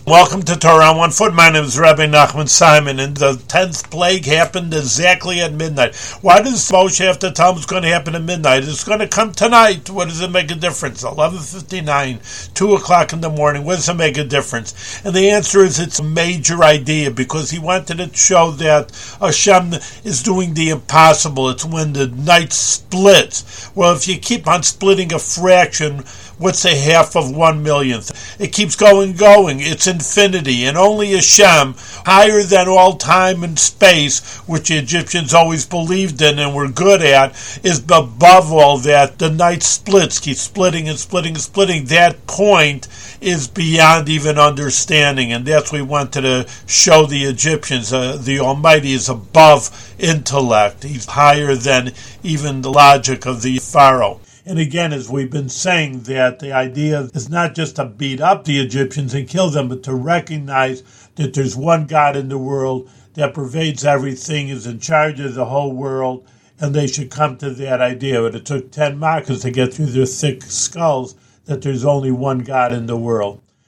Welcome to Torah on 1 Foot. My name is Rabbi Nachman Simon, and the 10th plague happened exactly at midnight. Why does Moshe have to tell him it's going to happen at midnight? It's going to come tonight. What does it make a difference? 11:59, 2 o'clock in the morning. What does it make a difference? And the answer is it's a major idea, because he wanted to show that Hashem is doing the impossible. It's when the night splits. Well, if you keep on splitting a fraction, what's a half of 1/millionth? It keeps going. It's infinity, and only Hashem, higher than all time and space, which the Egyptians always believed in and were good at, is above all that. The night splits, keeps splitting and splitting and splitting. That point is beyond even understanding, and that's what we wanted to show the Egyptians. The Almighty is above intellect. He's higher than even the logic of the Pharaoh. And again, as we've been saying, that the idea is not just to beat up the Egyptians and kill them, but to recognize that there's one God in the world that pervades everything, is in charge of the whole world, and they should come to that idea. But it took 10 Makkahs to get through their thick skulls that there's only one God in the world.